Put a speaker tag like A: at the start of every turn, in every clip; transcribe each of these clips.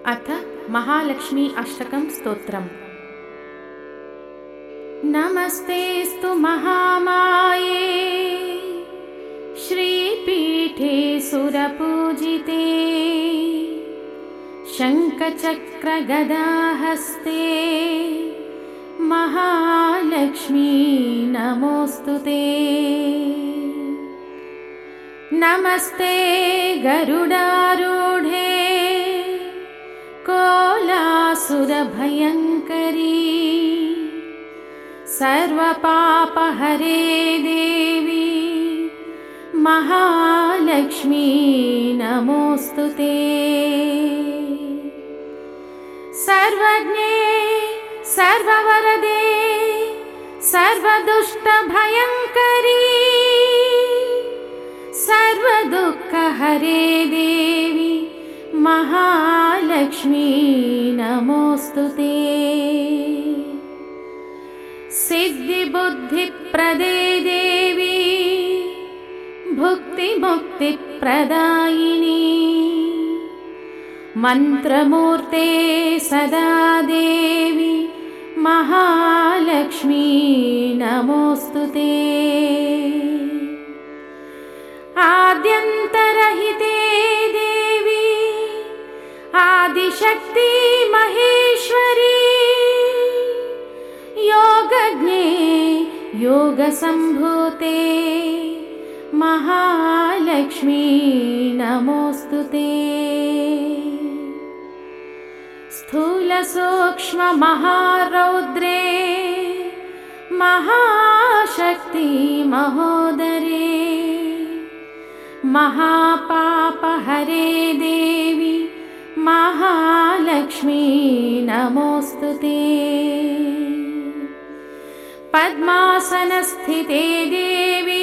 A: अथ महालक्ष्मी अष्टकं स्तोत्रम्। नमस्तेस्तु महामाये श्रीपीठे सुरपूजिते शङ्खचक्रगदाहस्ते महालक्ष्मी नमोऽस्तुते। नमस्ते गरुडारूढे कोलासुरभयङ्करी सर्वपापहरे देवी महालक्ष्मी नमोऽस्तुते। सर्वज्ञे सर्ववरदे सर्वदुष्टभयङ्करी सर्वदुःखहरे देवी महालक्ष्मी नमोऽस्तुते। सिद्धिबुद्धिप्रदे देवी भुक्तिमुक्तिप्रदायिनी मन्त्रमूर्ते सदा देवी महालक्ष्मी नमोऽस्तुते। आद्यन्तरहिते देवी आदिशक्ति महेश्वरी योगज्ञे योगसम्भूते महालक्ष्मी नमोऽस्तुते। स्थूलसूक्ष्ममहारौद्रे महाशक्ति महोदरे महापापहरे देवी महालक्ष्मी नमोऽस्तुते। पद्मासनस्थिते देवी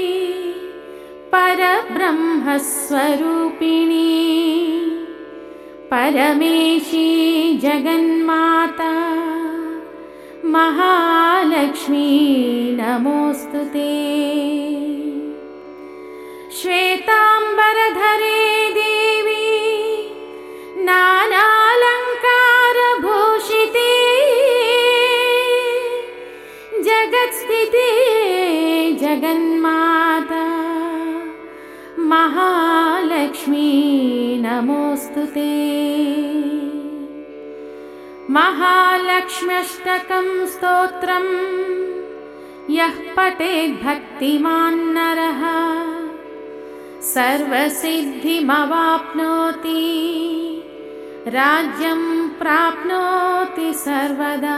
A: परब्रह्मस्वरूपिणी परमेशी जगन्माता महालक्ष्मी नमोऽस्तुते। श्वेताम्बरधरे देवी नानालङ्कारभूषिते जगत्स्थिते जगन्माता महालक्ष्मी नमोऽस्तुते। महालक्ष्म्यष्टकं स्तोत्रं यः पठेत् भक्तिमान् नरः सर्वसिद्धिमवाप्नोति राज्यं प्राप्नोति सर्वदा।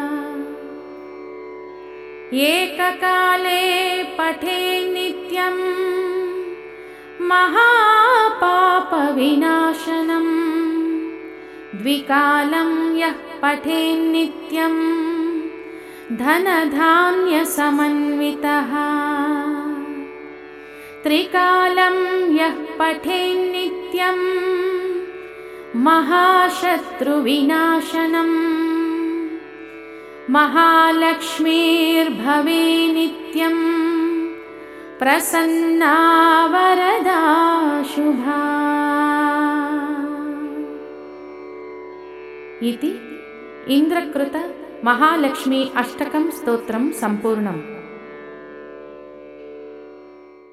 A: एककाले पठेत् नित्यं महापापविनाशनम् द्विकालं यः पठेत् नित्यं धनधान्यसमन्वितः त्रिकालं यः पठेत् नित्यं महाशत्रुविनाशनम् महालक्ष्मीर्भवे नित्यं प्रसन्ना वरदा शुभा। इति इन्द्रकृत महालक्ष्मी अष्टकं स्तोत्रं सम्पूर्णम्।